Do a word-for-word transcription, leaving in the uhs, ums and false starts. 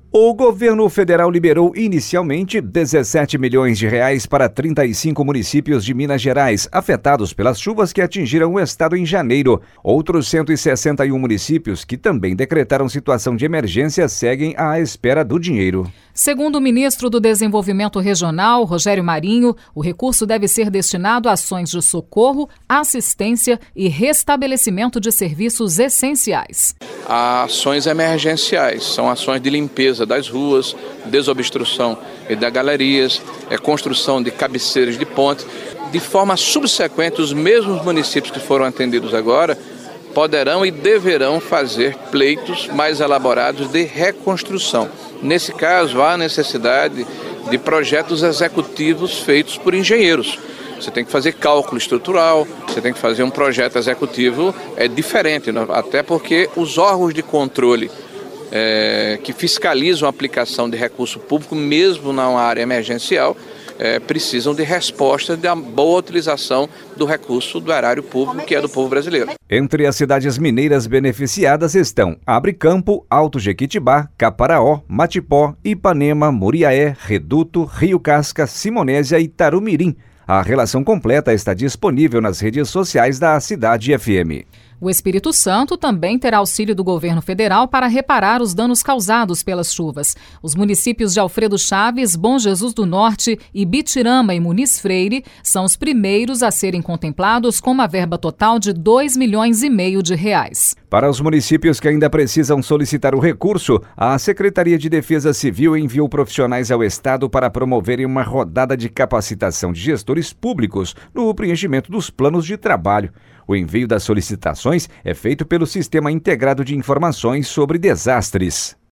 O governo federal liberou inicialmente dezessete milhões de reais para trinta e cinco municípios de Minas Gerais, afetados pelas chuvas que atingiram o estado em janeiro. Outros cento e sessenta e um municípios que também decretaram situação de emergência seguem à espera do dinheiro. Segundo o ministro do Desenvolvimento Regional, Rogério Marinho, o recurso deve ser destinado a ações de socorro, assistência e restabelecimento de serviços essenciais. Há ações emergenciais, são ações de limpeza das ruas, desobstrução das galerias, é, construção de cabeceiras de ponte. De forma subsequente, os mesmos municípios que foram atendidos agora poderão e deverão fazer pleitos mais elaborados de reconstrução. Nesse caso, há necessidade de projetos executivos feitos por engenheiros. Você tem que fazer cálculo estrutural, você tem que fazer um projeto executivo é diferente, até porque os órgãos de controle é, que fiscalizam a aplicação de recurso público, mesmo na área emergencial, é, precisam de resposta da boa utilização do recurso do erário público, que é do povo brasileiro. Entre as cidades mineiras beneficiadas estão Abre Campo, Alto Jequitibá, Caparaó, Matipó, Ipanema, Muriaé, Reduto, Rio Casca, Simonésia e Tarumirim. A relação completa está disponível nas redes sociais da Cidade F M. O Espírito Santo também terá auxílio do governo federal para reparar os danos causados pelas chuvas. Os municípios de Alfredo Chaves, Bom Jesus do Norte, Ibitirama e Muniz Freire são os primeiros a serem contemplados com uma verba total de dois milhões e meio de reais. Para os municípios que ainda precisam solicitar o recurso, a Secretaria de Defesa Civil enviou profissionais ao Estado para promoverem uma rodada de capacitação de gestores públicos no preenchimento dos planos de trabalho. O envio das solicitações é feito pelo Sistema Integrado de Informações sobre Desastres.